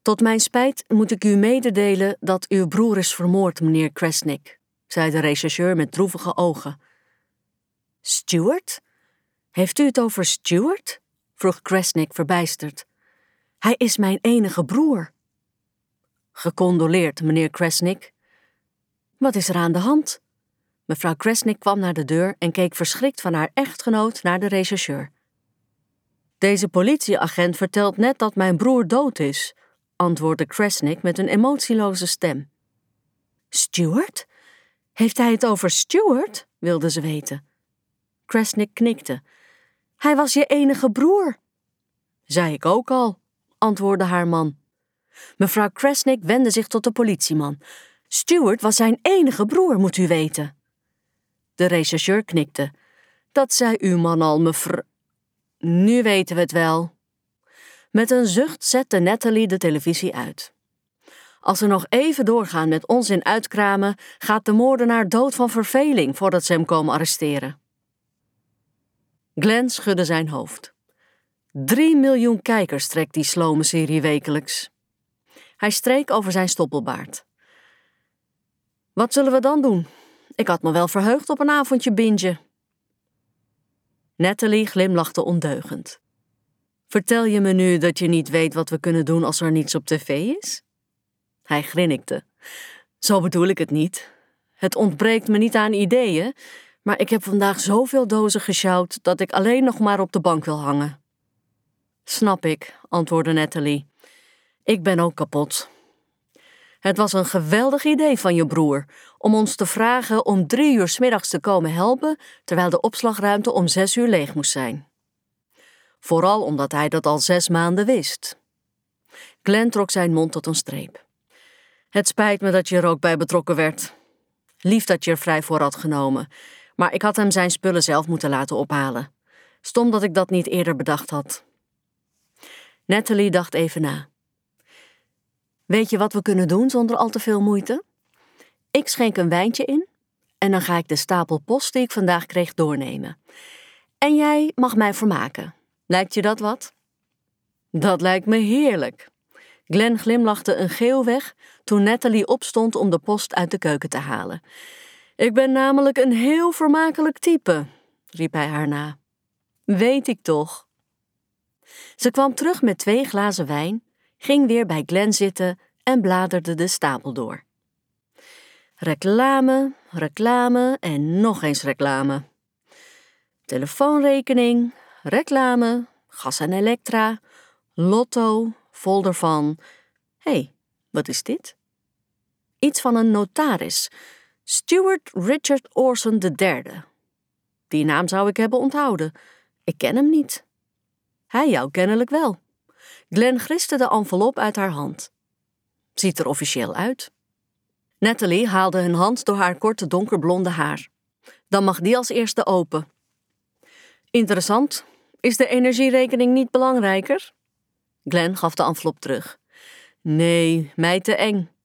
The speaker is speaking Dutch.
Tot mijn spijt moet ik u mededelen dat uw broer is vermoord, meneer Kresnik, zei de rechercheur met droevige ogen. Stuart? Heeft u het over Stuart? Vroeg Kresnik verbijsterd. Hij is mijn enige broer. Gecondoleerd, meneer Kresnik. Wat is er aan de hand? Mevrouw Kresnik kwam naar de deur en keek verschrikt van haar echtgenoot naar de rechercheur. Deze politieagent vertelt net dat mijn broer dood is, antwoordde Kresnik met een emotieloze stem. Stuart? Heeft hij het over Stuart? Wilde ze weten. Kresnik knikte. Hij was je enige broer. Zei ik ook al, antwoordde haar man. Mevrouw Kresnik wendde zich tot de politieman. Stuart was zijn enige broer, moet u weten. De rechercheur knikte. Dat zei uw man al, mevrouw. Nu weten we het wel. Met een zucht zette Natalie de televisie uit. Als we nog even doorgaan met onzin uitkramen, gaat de moordenaar dood van verveling voordat ze hem komen arresteren. Glenn schudde zijn hoofd. 3 miljoen kijkers trekt die slome serie wekelijks. Hij streek over zijn stoppelbaard. Wat zullen we dan doen? Ik had me wel verheugd op een avondje bingen. Natalie glimlachte ondeugend. Vertel je me nu dat je niet weet wat we kunnen doen als er niets op tv is? Hij grinnikte. Zo bedoel ik het niet. Het ontbreekt me niet aan ideeën, maar ik heb vandaag zoveel dozen gesjouwd dat ik alleen nog maar op de bank wil hangen. Snap ik, antwoordde Natalie. Ik ben ook kapot. Het was een geweldig idee van je broer om ons te vragen om 3 uur 's middags te komen helpen, terwijl de opslagruimte om 6 uur leeg moest zijn. Vooral omdat hij dat al 6 maanden wist. Glenn trok zijn mond tot een streep. Het spijt me dat je er ook bij betrokken werd. Lief dat je er vrij voor had genomen, maar ik had hem zijn spullen zelf moeten laten ophalen. Stom dat ik dat niet eerder bedacht had. Natalie dacht even na. Weet je wat we kunnen doen zonder al te veel moeite? Ik schenk een wijntje in en dan ga ik de stapel post die ik vandaag kreeg doornemen. En jij mag mij vermaken. Lijkt je dat wat? Dat lijkt me heerlijk. Glenn glimlachte een geel weg toen Natalie opstond om de post uit de keuken te halen. Ik ben namelijk een heel vermakelijk type, riep hij haar na. Weet ik toch. Ze kwam terug met 2 glazen wijn, ging weer bij Glenn zitten en bladerde de stapel door. Reclame, reclame en nog eens reclame. Telefoonrekening, reclame, gas en elektra, lotto, folder van... Hé, wat is dit? Iets van een notaris. Stuart Richard Orson III. Die naam zou ik hebben onthouden. Ik ken hem niet. Hij jou kennelijk wel. Glenn griste de envelop uit haar hand. Ziet er officieel uit. Natalie haalde een hand door haar korte donkerblonde haar. Dan mag die als eerste open. Interessant. Is de energierekening niet belangrijker? Glenn gaf de envelop terug. Nee, mij te eng.